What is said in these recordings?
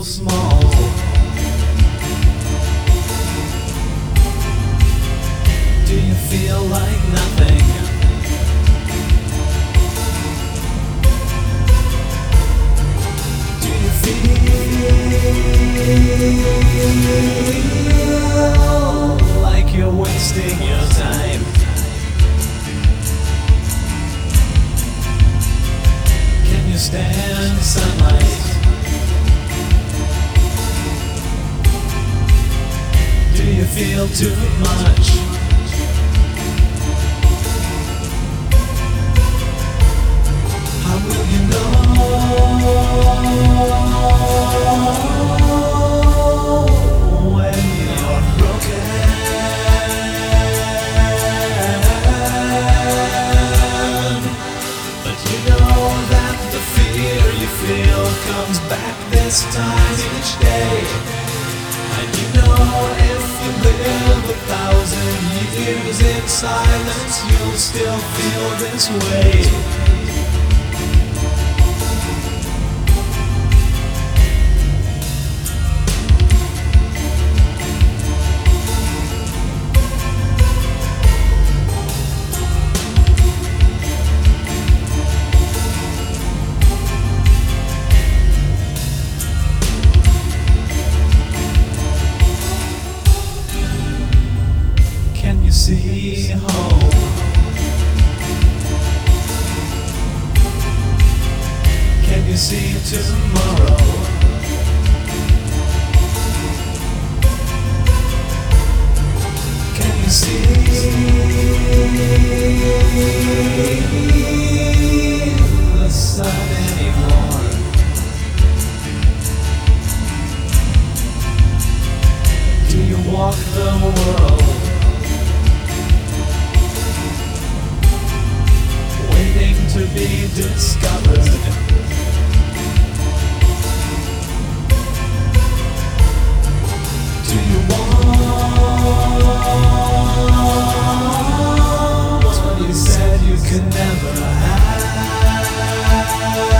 small. Do you feel like nothing? Do you feel like you're wasting your time? Can you stand sunlight? Do you feel too much? How will you know when you're broken? But you know that the fear you feel comes back this time each day. And you know if you live 1,000 years in silence, you'll still feel this way. Can you see home? Can you see tomorrow? Can you see the sun anymore? Do you walk the world to be discovered? Do you want what you said you could never have?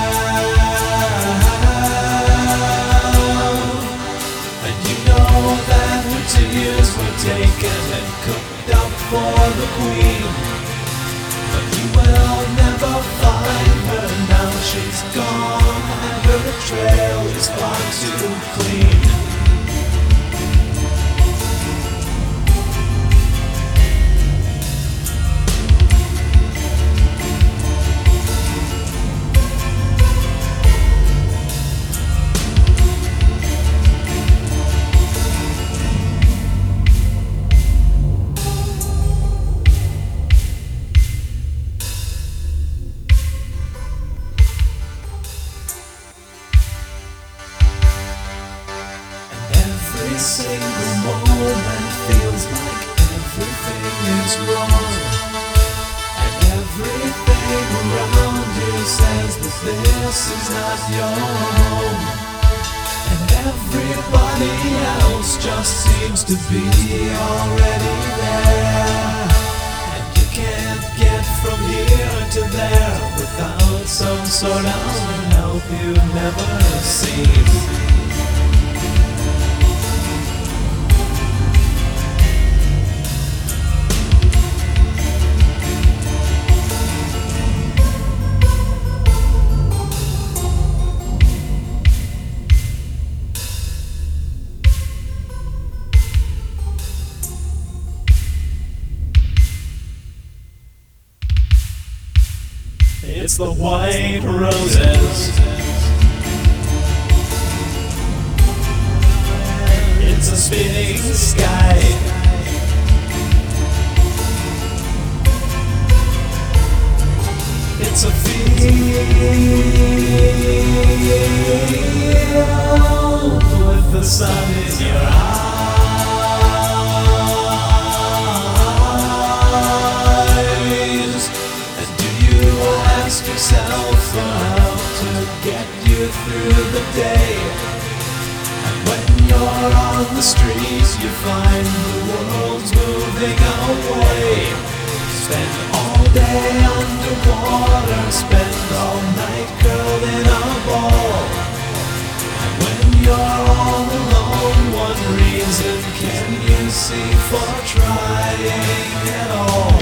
And you know that the tears were taken and cooked up for the queen. But you will never find her now, she's gone, and her trail is far too clean. Every single moment feels like everything is wrong, and everything around you says that this is not your home, and everybody else just seems to be already there, and you can't get from here to there without some sort of help you've never seen. It's the white roses. It's a spinning sky. It's a field with the sun in your eyes. Ask yourself for how to get you through the day. And when you're on the streets, you find the world's moving away. Spend all day underwater, spend all night curled in a ball. And when you're all alone, what reason can you see for trying at all?